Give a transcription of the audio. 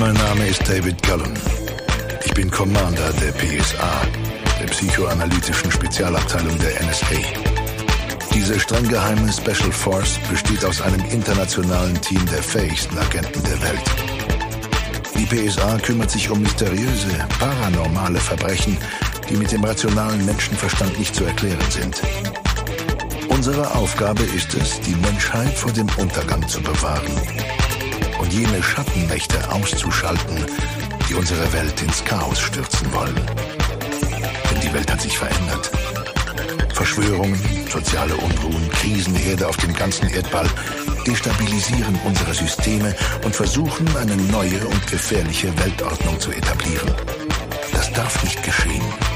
Mein Name ist David Cullen. Ich bin Commander der PSA, der psychoanalytischen Spezialabteilung der NSA. Diese streng geheime Special Force besteht aus einem internationalen Team der fähigsten Agenten der Welt. Die PSA kümmert sich um mysteriöse, paranormale Verbrechen, die mit dem rationalen Menschenverstand nicht zu erklären sind. Unsere Aufgabe ist es, die Menschheit vor dem Untergang zu bewahren und jene Schattenmächte auszuschalten, die unsere Welt ins Chaos stürzen wollen. Denn die Welt hat sich verändert. Verschwörungen, soziale Unruhen, Krisenherde auf dem ganzen Erdball destabilisieren unsere Systeme und versuchen, eine neue und gefährliche Weltordnung zu etablieren. Das darf nicht geschehen.